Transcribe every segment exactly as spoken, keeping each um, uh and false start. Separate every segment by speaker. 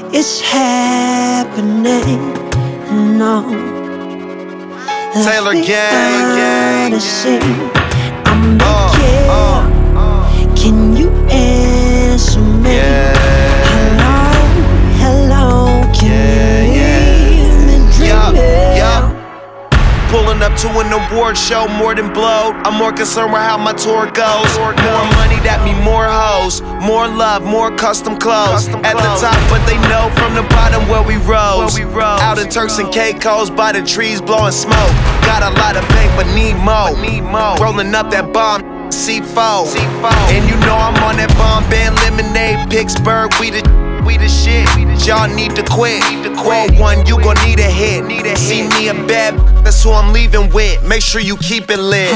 Speaker 1: It's happening, no.
Speaker 2: Taylor Gang, gang.
Speaker 1: I'm making.
Speaker 2: Uh, uh,
Speaker 1: Can you answer me?
Speaker 2: yeah.
Speaker 1: Hello, hello. Can
Speaker 2: Yeah,
Speaker 1: you
Speaker 2: yeah.
Speaker 1: leave me
Speaker 2: Yup,
Speaker 1: dreaming?
Speaker 2: yup. Pulling up to an award show, more than blow. I'm more concerned with how my tour goes. More money, that mean more hoes. More love, more custom clothes. At the top, but they know from the bottom where we rose. Out in Turks and Caicos, by the trees blowing smoke. Got a lot of bank, but need more. Rolling up that bomb, C four. And you know I'm on that bomb band lemonade. Pittsburgh, we the we the shit. Y'all need to quit. Quote one, you gon' need a hit. See me a bad, that's who I'm leaving with. Make sure you keep it lit.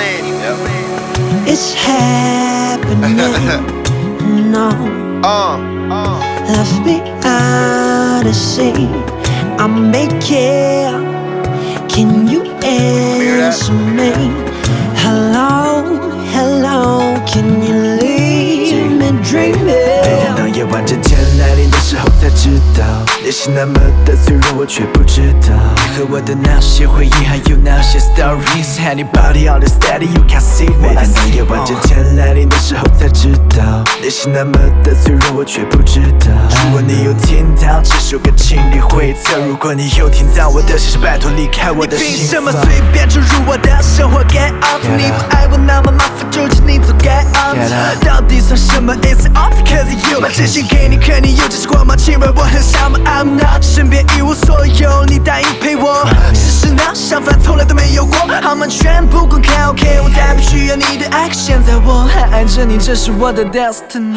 Speaker 1: It's happening, no.
Speaker 2: Uh,
Speaker 1: Left me out of sea. I'm making. Can you answer me? Hello, hello. Can you leave me dreaming?
Speaker 3: 当夜晚真天来临的时候才知道，你是那么的脆弱，我却不知道。你和我的那些回忆，还有那些 stories， Anybody on the steady, you can't see me。当夜晚真天来临的时候才知道，你是那么的脆弱，我却不知道。如果你有听到这首歌，请你回头；如果你有听到我的心事，拜托离开我的心房。你凭什么随便注入我的生活 ？Get out！ 你不爱我，那么麻烦就请你走 Get out！ 到底算什么 ？It's all because of you。把真心给你，可你又只是光芒，请问我很傻吗 ？I'm not， 身边一无所有，你答应陪我，事实呢？想法从来都没有过，好吗？全部公开 OK， 我再不需要你的爱，现在我还爱着你，这是我的 destiny。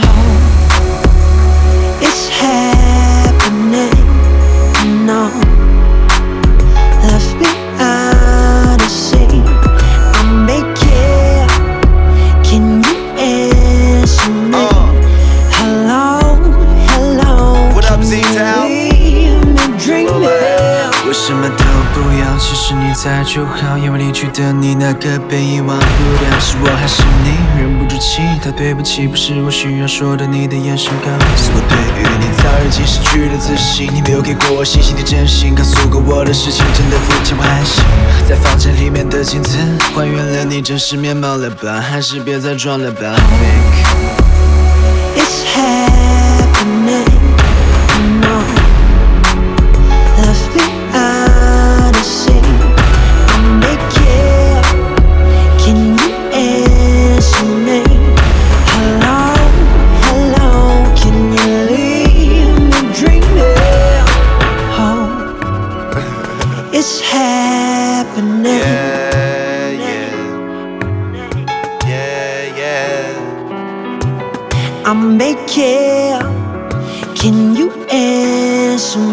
Speaker 1: It's happening, no. Left me out of sea. I'm making. Can you answer me? Hello, hello.
Speaker 2: What up,
Speaker 1: Can
Speaker 2: Z-Town?
Speaker 1: you leave me dreaming?
Speaker 3: 我什么都不要，其实你在就好，因为离去的你那个被遗忘不掉，是我还是你忍不住气他？对不起，不是我需要说的，你的眼神告诉我，对于你早已经失去了自信，你没有给过我信心的真心，告诉过我的事情真的肤浅，我还行。在房间里面的镜子还原了你真实面貌了吧？还是别再装了吧
Speaker 1: It's happening, no. Left me out of sea. I'm making. Can you answer me? Hello, hello. Can you leave me dreaming? Oh, it's happening.
Speaker 2: yeah, yeah. Yeah, yeah.
Speaker 1: I'm making. Can you answer